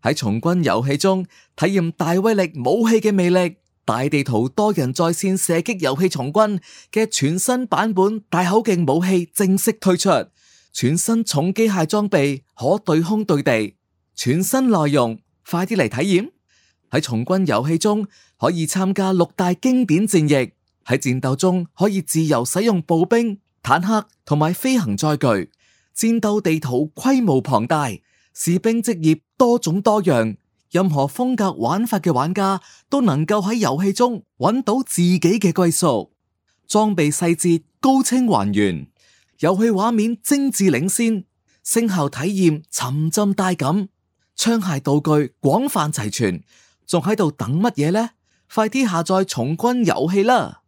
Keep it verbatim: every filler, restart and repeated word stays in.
喺從軍遊戲中體驗大威力武器嘅魅力。大地圖多人在線射擊遊戲從軍嘅全新版本大口徑武器正式推出，全新重機械裝備可對空對地，全新內容，快啲嚟體驗！喺從軍遊戲中可以參加六大經典戰役，喺戰鬥中可以自由使用步兵、坦克同埋飛行載具，戰鬥地圖規模龐大，士兵職業多種多樣。任何風格玩法嘅玩家都能夠喺遊戲中揾到自己嘅歸屬，裝備細節高清還原，遊戲畫面精緻領先，聲效體驗沉浸帶感，槍械道具廣泛齊全，仲喺度等乜嘢呢？快啲下載從軍遊戲啦！